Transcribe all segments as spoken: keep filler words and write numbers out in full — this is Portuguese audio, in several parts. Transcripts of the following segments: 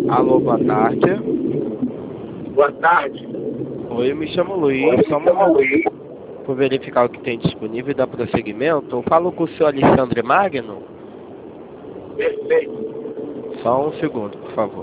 Alô, boa tarde. Boa tarde. Oi, eu me chamo Luiz. Só um momento. Vou verificar o que tem disponível e dar prosseguimento. Eu falo com o senhor Alexandre Magno. Perfeito. Só um segundo, por favor.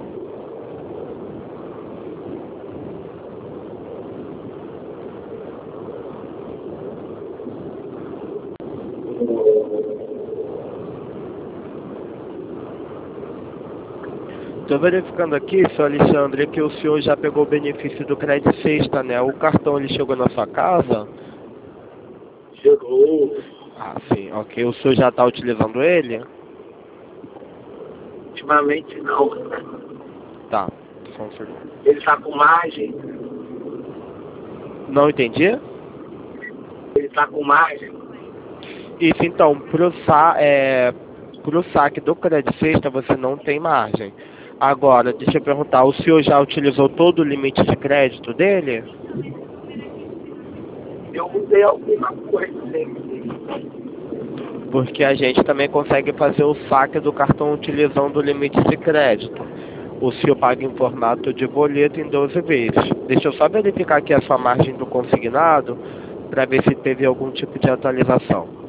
Estou verificando aqui, senhor Alexandre, que o senhor já pegou o benefício do Crédito Sexta, né? O cartão ele chegou na sua casa? Chegou. Ah, sim, ok. O senhor já está utilizando ele? Ultimamente não. Tá, só um segundo. Ele está com margem. Não entendi? Ele está com margem. Isso, então, pro, sa é, pro saque do Crédito Sexta você não tem margem. Agora, deixa eu perguntar, o senhor já utilizou todo o limite de crédito dele? Eu usei alguma coisa sempre. Porque a gente também consegue fazer o saque do cartão utilizando o limite de crédito. O senhor paga em formato de boleto em doze vezes. Deixa eu só verificar aqui a sua margem do consignado para ver se teve algum tipo de atualização.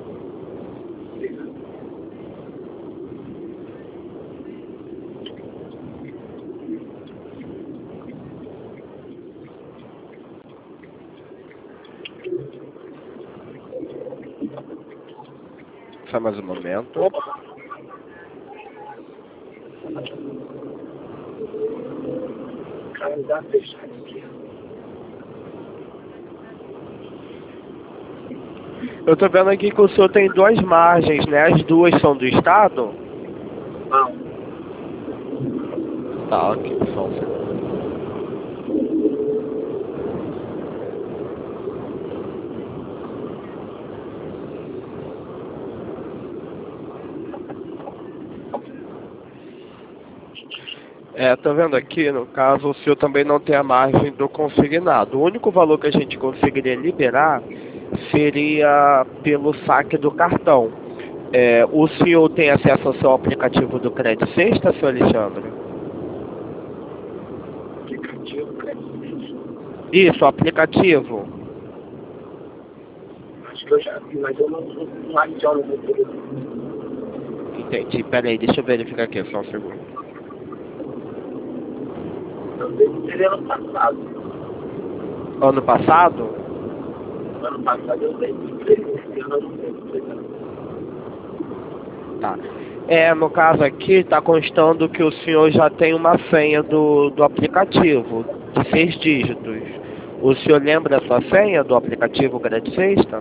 Só mais um momento. Cara, dá fechado aqui. Eu tô vendo aqui que o senhor tem duas margens, né? As duas são do Estado? Não. Tá, ok. Só um segundo. É, tô vendo aqui, no caso, o senhor também não tem a margem do consignado. O único valor que a gente conseguiria liberar seria pelo saque do cartão. É, o senhor tem acesso ao seu aplicativo do Crédito Sexta, senhor Alexandre? Aplicativo, crédito. Isso, o aplicativo. Acho que eu já vi, mas eu não, não adiciono no telefone. Entendi. Pera aí, deixa eu verificar aqui, só um segundo. Eu devo ter ano passado. Ano passado? Ano passado eu dei esse ano eu não sei. Tá. É, no caso aqui, está constando que o senhor já tem uma senha do, do aplicativo, de seis dígitos. O senhor lembra a sua senha do aplicativo Crédito Sexta?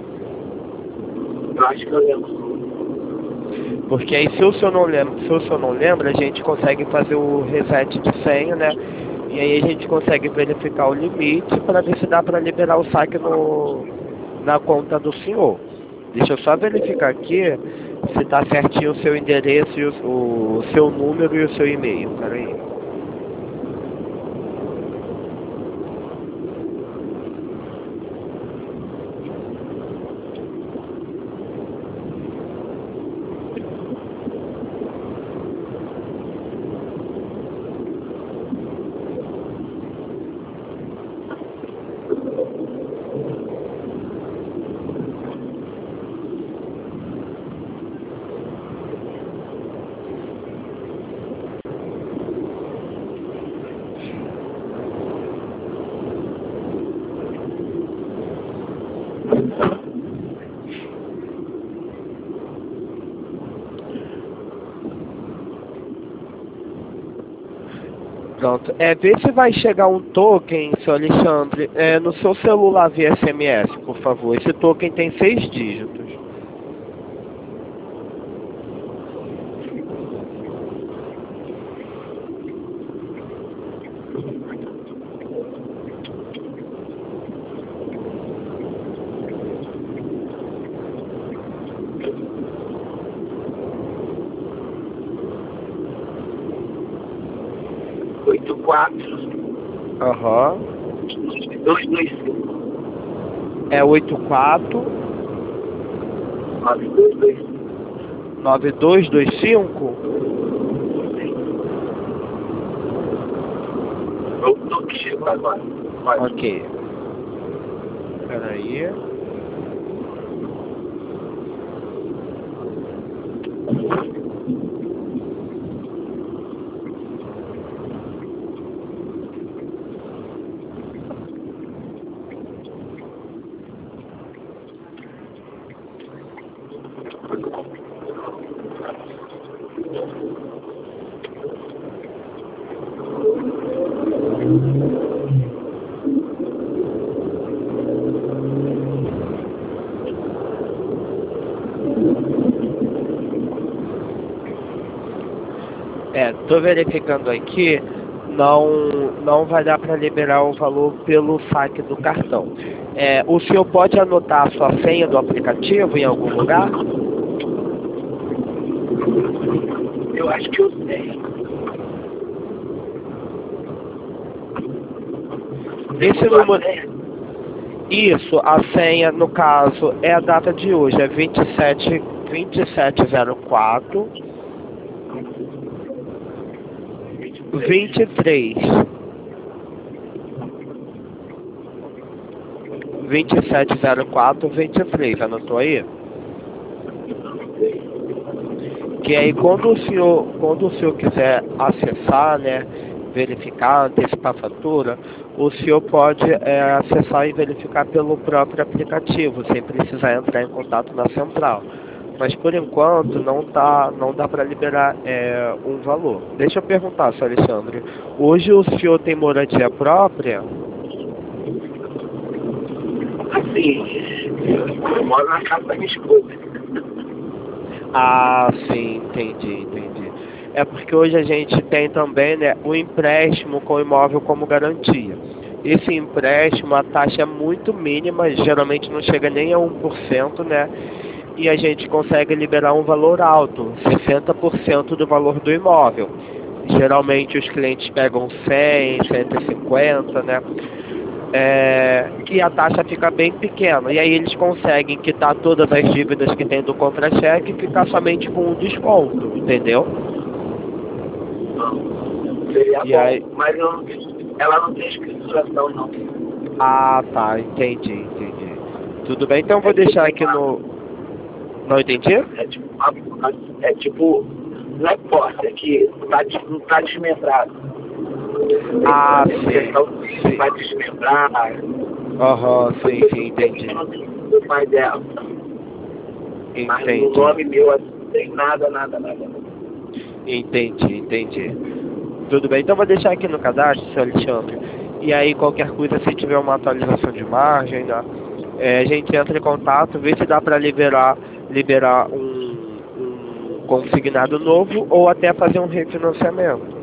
Eu acho que eu lembro. Porque aí, se o senhor não lembra, se o senhor não lembra, a gente consegue fazer o reset de senha, né? E aí a gente consegue verificar o limite para ver se dá para liberar o saque no, na conta do senhor. Deixa eu só verificar aqui se está certinho o seu endereço, e o, o seu número e o seu e-mail. Pera aí. Pronto. É, vê se vai chegar um token, seu Alexandre, é, no seu celular via S M S, por favor. Esse token tem seis dígitos. oito quatro. Aham. dois dois cinco. É oito quatro nove dois dois cinco. nove dois dois cinco. Eu tô que chego agora. Pode. Ok. Peraí. É, tô verificando aqui, não, não vai dar para liberar o valor pelo saque do cartão. É, o senhor pode anotar a sua senha do aplicativo em algum lugar? Eu acho que eu sei. Esse número... Isso, a senha, no caso, é a data de hoje, é vinte e sete, vinte e sete zero quatro, vinte e três. vinte e sete zero quatro, vinte e três, anotou aí? Que aí quando o senhor, quando o senhor quiser acessar, né, verificar, antecipar a fatura, o senhor pode é, acessar e verificar pelo próprio aplicativo, sem precisar entrar em contato na central. Mas por enquanto não, tá, não dá para liberar é, um valor. Deixa eu perguntar, senhor Alexandre, hoje o senhor tem moradia própria? Assim, eu moro na casa da minha esposa. Ah, sim, entendi, entendi. É porque hoje a gente tem também, né, o empréstimo com imóvel como garantia. Esse empréstimo, a taxa é muito mínima, geralmente não chega nem a um por cento, né? E a gente consegue liberar um valor alto, sessenta por cento do valor do imóvel. Geralmente os clientes pegam cem, cento e cinquenta, né? É, e a taxa fica bem pequena. E aí eles conseguem quitar todas as dívidas que tem do contra-cheque e ficar somente com um desconto, entendeu? Seria E bom, aí... mas eu não, ela não tem escrituração, não. Ah, tá, entendi, entendi. Tudo bem, então eu vou deixar aqui no... Não entendi? É tipo, uma- é tipo, não é posse, é que tá, des- não tá desmembrado. Ah, É sim, questão sim. vai desmembrar. Aham, sim, sim, entendi. O pai dela. Mas no Entendi, nome meu assim, não tem nada, nada, nada. entendi, entendi. Tudo bem, então eu vou deixar aqui no cadastro, senhor Alexandre. E aí qualquer coisa, se tiver uma atualização de margem, né, é, a gente entra em contato, vê se dá para liberar, liberar um, um consignado novo ou até fazer um refinanciamento.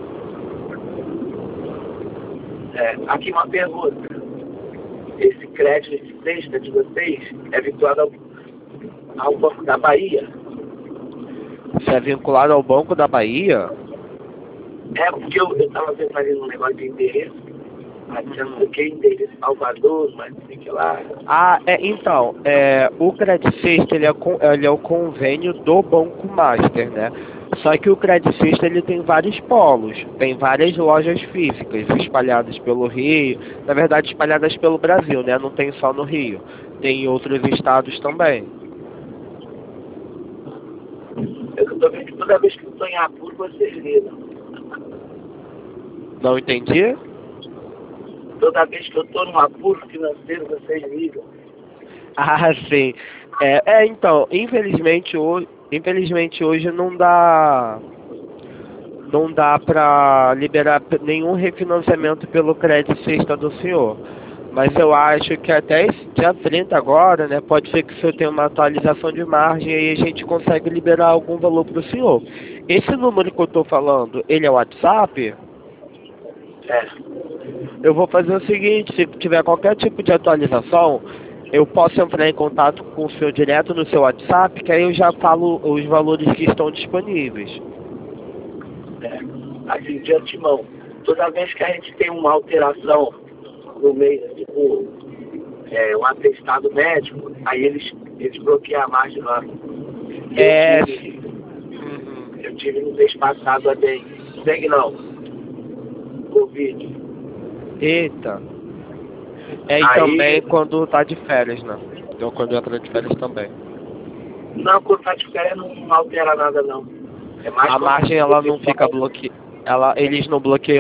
É, aqui uma pergunta. Esse crédito, esse texto de vocês é vinculado ao, ao Banco da Bahia? Se é vinculado ao Banco da Bahia? É, porque eu estava vendo ali no negócio de endereço, mas já não sei o que, endereço Salvador, mas não sei o que lá. Ah, é, então, é, o Credit Sexta, ele é, con- ele é o convênio do Banco Master, né? Só que o Credit Sexta, ele tem vários polos, tem várias lojas físicas espalhadas pelo Rio, na verdade espalhadas pelo Brasil, né? Não tem só no Rio, tem em outros estados também. Eu estou vendo que toda vez que eu estou em apuro, vocês ligam. Não entendi? Toda vez que eu estou num apuro financeiro, vocês ligam. Ah, sim. É, é, então, infelizmente hoje, infelizmente hoje não dá, não dá para liberar p- nenhum refinanciamento pelo crédito sexta do senhor. Mas eu acho que até esse dia trinta agora, né, pode ser que o senhor tenha uma atualização de margem e aí a gente consegue liberar algum valor para o senhor. Esse número que eu estou falando, ele é o WhatsApp? É. Eu vou fazer o seguinte, se tiver qualquer tipo de atualização, eu posso entrar em contato com o senhor direto no seu WhatsApp, que aí eu já falo os valores que estão disponíveis. É. Assim, de antemão, toda vez que a gente tem uma alteração no meio, tipo, é, um atestado médico, aí eles, eles bloqueiam a margem lá. E É... Eu tive, Uhum. eu tive no mês passado a dengue. Dengue não, Covid. Eita. É, e Aí- também quando tá de férias, né? Então quando entra de férias também. Não, quando tá de férias não altera nada não. É mais A quando margem ela você não fica faz- bloqueada. Ela, eles não bloqueiam